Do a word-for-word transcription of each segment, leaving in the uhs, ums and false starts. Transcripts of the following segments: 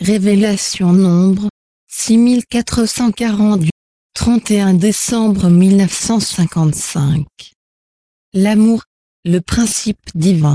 Révélation Nombre, six mille quatre cent quarante-huit, trente et un décembre mille neuf cent cinquante-cinq. L'amour, le principe divin.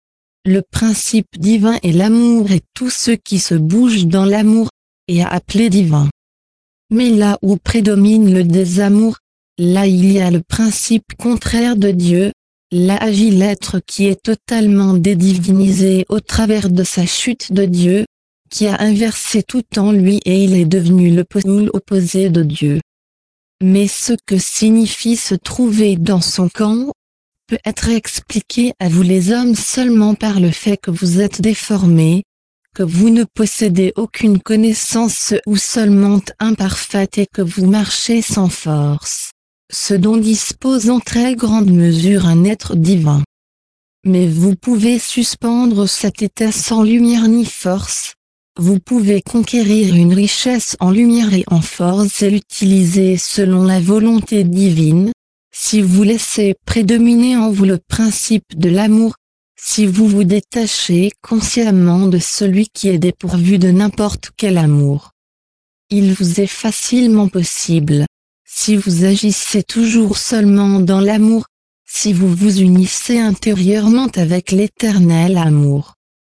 Le principe divin est l'amour et tout ce qui se bouge dans l'amour est appelé divin. Mais là où prédomine le désamour, là il y a le principe contraire de Dieu, là agit l'être qui est totalement dédivinisé au travers de sa chute de Dieu, qui a inversé tout en lui et il est devenu le pôle opposé de Dieu. Mais ce que signifie se trouver dans son camp, peut être expliqué à vous les hommes seulement par le fait que vous êtes déformés, que vous ne possédez aucune connaissance ou seulement imparfaite et que vous marchez sans force, ce dont dispose en très grande mesure un être divin. Mais vous pouvez suspendre cet état sans lumière ni force, vous pouvez conquérir une richesse en lumière et en force et l'utiliser selon la volonté divine, si vous laissez prédominer en vous le principe de l'amour, si vous vous détachez consciemment de celui qui est dépourvu de n'importe quel amour. Il vous est facilement possible, si vous agissez toujours seulement dans l'amour, si vous vous unissez intérieurement avec l'éternel amour.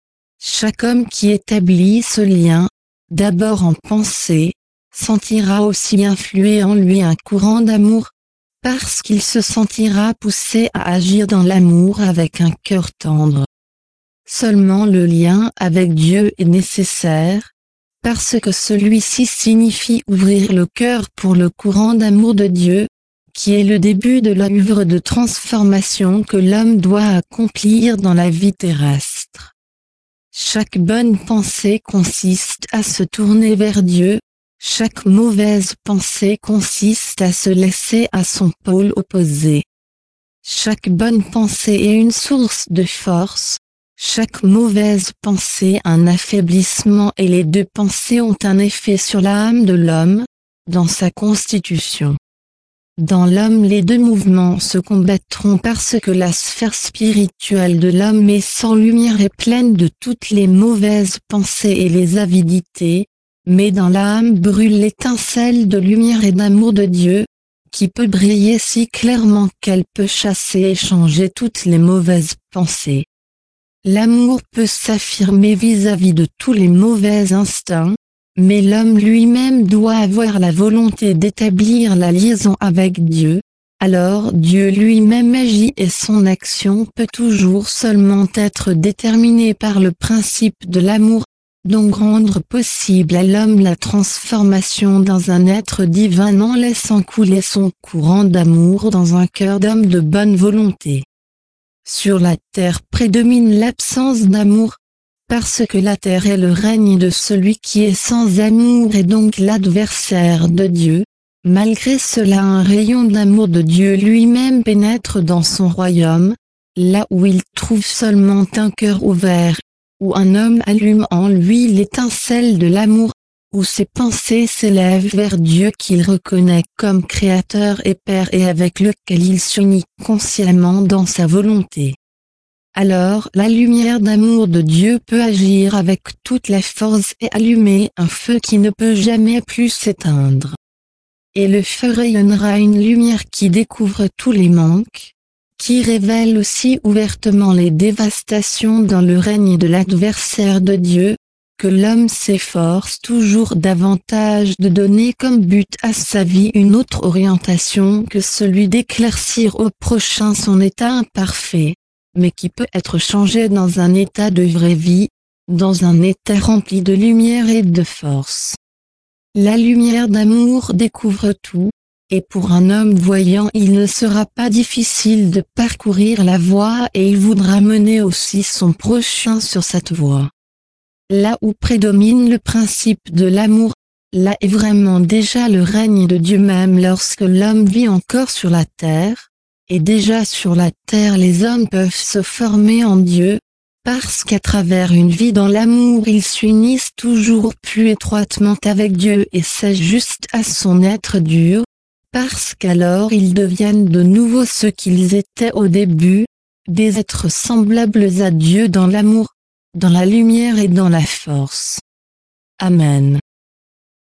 Chaque homme qui établit ce lien, d'abord en pensée, sentira aussi influer en lui un courant d'amour, parce qu'il se sentira poussé à agir dans l'amour avec un cœur tendre. Seulement le lien avec Dieu est nécessaire, parce que celui-ci signifie ouvrir le cœur pour le courant d'amour de Dieu, qui est le début de l'œuvre de transformation que l'homme doit accomplir dans la vie terrestre. Chaque bonne pensée consiste à se tourner vers Dieu, chaque mauvaise pensée consiste à se laisser à son pôle opposé. Chaque bonne pensée est une source de force, chaque mauvaise pensée un affaiblissement et les deux pensées ont un effet sur l'âme de l'homme, dans sa constitution. Dans l'homme les deux mouvements se combattront parce que la sphère spirituelle de l'homme est sans lumière et pleine de toutes les mauvaises pensées et les avidités, mais dans l'âme brûle l'étincelle de lumière et d'amour de Dieu, qui peut briller si clairement qu'elle peut chasser et changer toutes les mauvaises pensées. L'amour peut s'affirmer vis-à-vis de tous les mauvais instincts, mais l'homme lui-même doit avoir la volonté d'établir la liaison avec Dieu, alors Dieu lui-même agit et son action peut toujours seulement être déterminée par le principe de l'amour, donc rendre possible à l'homme la transformation dans un être divin en laissant couler son courant d'amour dans un cœur d'homme de bonne volonté. Sur la terre prédomine l'absence d'amour, parce que la terre est le règne de celui qui est sans amour et donc l'adversaire de Dieu. Malgré cela un rayon d'amour de Dieu lui-même pénètre dans son royaume, là où il trouve seulement un cœur ouvert, où un homme allume en lui l'étincelle de l'amour, où ses pensées s'élèvent vers Dieu qu'il reconnaît comme Créateur et Père et avec lequel il s'unit consciemment dans sa volonté. Alors la lumière d'amour de Dieu peut agir avec toute la force et allumer un feu qui ne peut jamais plus s'éteindre. Et le feu rayonnera une lumière qui découvre tous les manques, qui révèle aussi ouvertement les dévastations dans le règne de l'adversaire de Dieu, que l'homme s'efforce toujours davantage de donner comme but à sa vie une autre orientation que celui d'éclaircir au prochain son état imparfait, mais qui peut être changé dans un état de vraie vie, dans un état rempli de lumière et de force. La lumière d'amour découvre tout, et pour un homme voyant il ne sera pas difficile de parcourir la voie et il voudra mener aussi son prochain sur cette voie. Là où prédomine le principe de l'amour, là est vraiment déjà le règne de Dieu même lorsque l'homme vit encore sur la terre, et déjà sur la terre les hommes peuvent se former en Dieu, parce qu'à travers une vie dans l'amour ils s'unissent toujours plus étroitement avec Dieu et s'ajustent à son être dur, parce qu'alors ils deviennent de nouveau ce qu'ils étaient au début, des êtres semblables à Dieu dans l'amour, dans la lumière et dans la force. Amen.